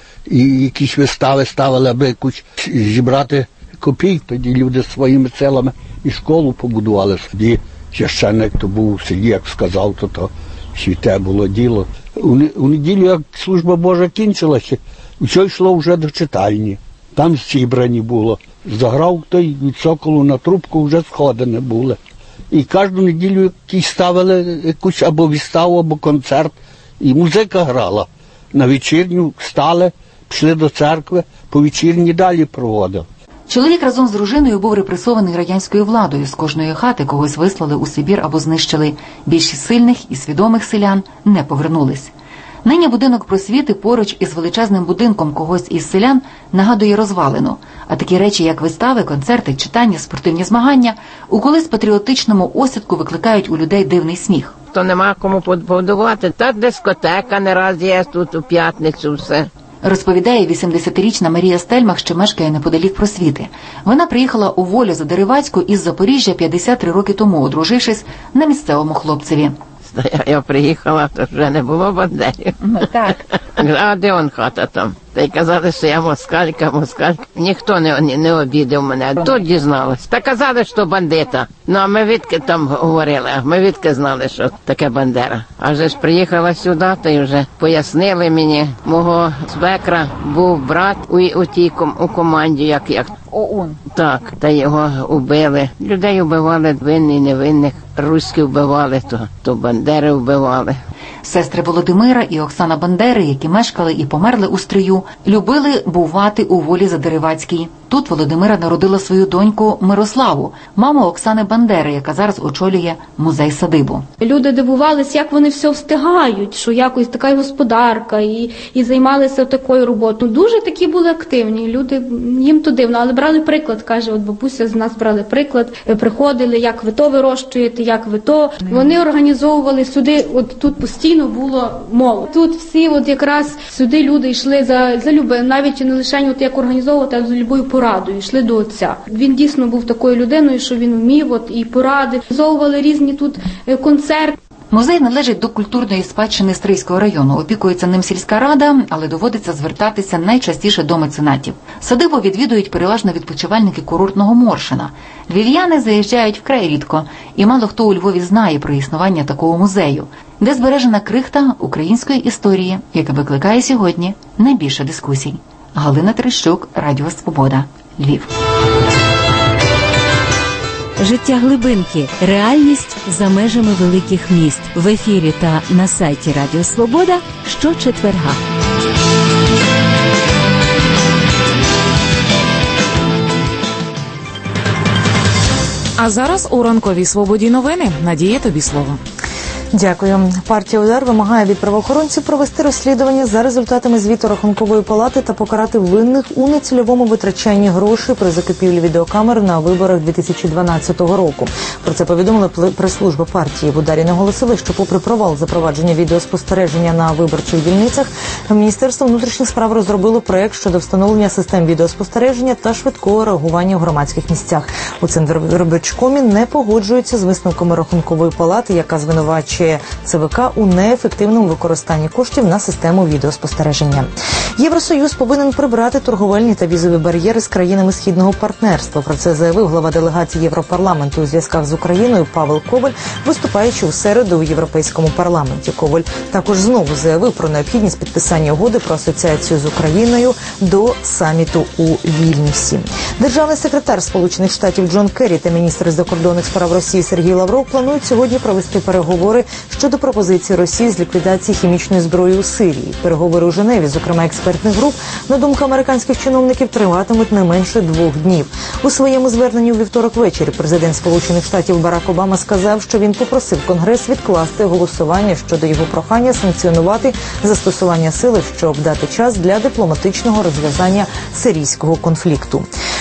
якісь вистави ставили, аби якусь зібрати копійк. Тоді люди своїми силами і школу побудували собі. Священник то був у селі, як сказав, то святе було діло. У неділю, як служба Божа кінчилася, все йшло вже до читальні. Там зібрані було. Заграв той від соколу на трубку, вже сходи не були. І кожну неділю якісь ставили якусь або виставу, або концерт. І музика грала. На вечірню встали, пішли до церкви, по вечірні далі проводили. Чоловік разом з дружиною був репресований радянською владою. З кожної хати когось вислали у Сибір або знищили. Більшість сильних і свідомих селян не повернулись. Нині будинок просвіти поруч із величезним будинком когось із селян нагадує розвалину. А такі речі, як вистави, концерти, читання, спортивні змагання, у колись патріотичному осідку викликають у людей дивний сміх. То нема кому побудувати. Та дискотека не раз є тут у п'ятницю все. Розповідає 80-річна Марія Стельмах, що мешкає неподалік просвіти. Вона приїхала у Волю Задеревацьку із Запоріжжя 53 роки тому, одружившись на місцевому хлопцеві. Я приїхала, то вже не було бандерів. Так. А де он хата там? Та й казали, що я москалька. Ніхто не обідав мене. Тут дізналась. Та казали, що бандита. Ну, а ми відки там говорили, ми відки знали, що таке Бандера. А вже ж приїхала сюди, та й вже пояснили мені. Мого свекра був брат у команді, як ОУН. Так, та його убили. Людей вбивали, винних, невинних. Руські вбивали, то Бандери вбивали. Сестри Володимира і Оксана Бандери, які мешкали і померли у Стрию, любили бувати у Волі Задеревацькій. Тут Володимира народила свою доньку Мирославу, маму Оксани Бандери, яка зараз очолює музей-садибу. Люди дивувались, як вони все встигають, що якось така господарка і займалися такою роботою. Дуже такі були активні, люди, їм то дивно, але брали приклад, каже, от бабуся з нас брали приклад, приходили, як ви то вирощуєте, як ви то. Вони організовували сюди, от тут постійно було молодь. Тут всі от якраз сюди люди йшли за любов, навіть не лише от як організовувати, а за любою порадою, йшли до отця. Він дійсно був такою людиною, що він вмів і поради. Організовували різні тут концерти. Музей належить до культурної спадщини Стрийського району. Опікується ним сільська рада, але доводиться звертатися найчастіше до меценатів. Садибу відвідують переважно відпочивальники курортного Моршина. Львів'яни заїжджають вкрай рідко, і мало хто у Львові знає про існування такого музею, де збережена крихта української історії, яка викликає сьогодні найбільше дискусій. Галина Терещук, Радіо Свобода, Львів. Життя глибинки. Реальність за межами великих міст. В ефірі та на сайті Радіо Свобода щочетверга. А зараз у ранковій свободі новини. Надія, тобі слово. Дякую. Партія «Удар» вимагає від правоохоронців провести розслідування за результатами звіту Рахункової палати та покарати винних у нецільовому витрачанні грошей при закупівлі відеокамер на виборах 2012 року. Про це повідомила прес-служба партії. В «Ударі» наголосили, що попри провал запровадження відеоспостереження на виборчих дільницях, Міністерство внутрішніх справ розробило проект щодо встановлення систем відеоспостереження та швидкого реагування в громадських місцях. У Центрвиборчкомі не погоджуються з висновками Рахункової палати, яка звинувачує ЦВК у неефективному використанні коштів на систему відеоспостереження. Євросоюз повинен прибрати торговельні та візові бар'єри з країнами Східного партнерства. Про це заявив глава делегації Європарламенту у зв'язках з Україною Павел Коваль, виступаючи у середу у Європейському парламенті. Коваль також знову заявив про необхідність підписання угоди про асоціацію з Україною до саміту у Вільнюсі. Державний секретар Сполучених Штатів Джон Керрі та міністр закордонних справ Росії Сергій Лавров планують сьогодні провести переговори щодо пропозиції Росії з ліквідації хімічної зброї у Сирії. Переговори у Женеві, зокрема експертних груп, на думку американських чиновників, триватимуть не менше 2 днів. У своєму зверненні у вівторок ввечері президент Сполучених Штатів Барак Обама сказав, що він попросив Конгрес відкласти голосування щодо його прохання санкціонувати застосування сили, щоб дати час для дипломатичного розв'язання сирійського конфлікту.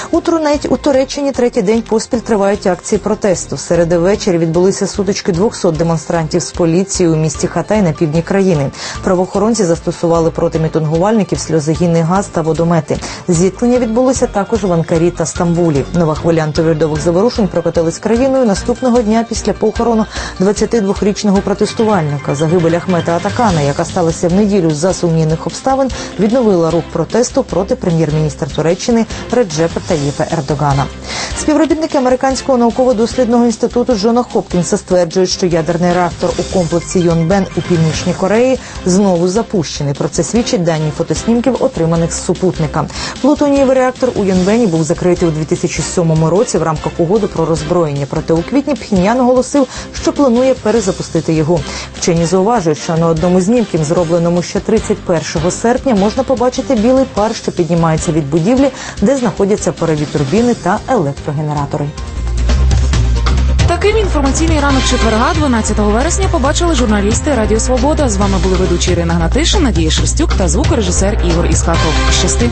У Туреччині третій день поспіль тривають акції протесту. В середу ввечері відбулися сутички 200 демонстрантів з поліцією у місті Хатай на півдні країни. Правоохоронці застосували проти мітингувальників сльозогінний газ та водомети. Зіткнення відбулося також в Анкарі та Стамбулі. Нова хвиля антиурядових заворушень прокотилась країною наступного дня після похорону 22-річного протестувальника. Загибель Ахмета Атакана, яка сталася в неділю за сумнівних обставин, відновила рух протесту проти прем'єр-міністра Туреччини Реджепа Таїпа Ердогана. Співробітники американського науково-дослідного інституту Джона Хопкінса стверджують, що ядерний реактор у комплексі Йонбен у Північній Кореї знову запущений. Про це свідчать дані фотоснімків, отриманих з супутника. Плутонієвий реактор у Йонбені був закритий у 2007 році в рамках угоди про роззброєння. Проте у квітні Пхеньян оголосив, що планує перезапустити його. Вчені зауважують, що на одному з знімків, зробленому ще 31 серпня, можна побачити білий пар, що піднімається від будівлі, де знаходяться парові турбіни та електрогенератори. Таким інформаційний ранок четверга, 12 вересня, побачили журналісти Радіо Свобода. З вами були ведучі Ірина Гнатишин, Надія Шерстюк та звукорежисер Ігор Іскаков. Щасти!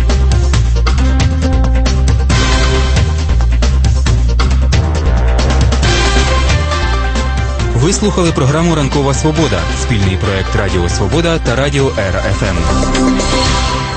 Ви слухали програму «Ранкова Свобода» – спільний проект Радіо Свобода та Радіо РФМ.